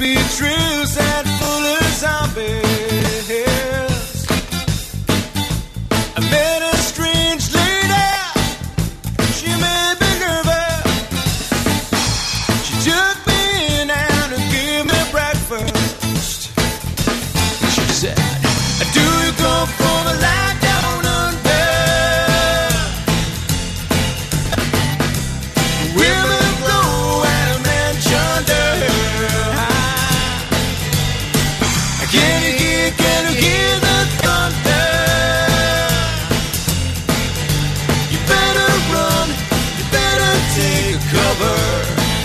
trails that full of zombies. I met a strange lady. She made me nervous. She took me in and gave me breakfast. She said,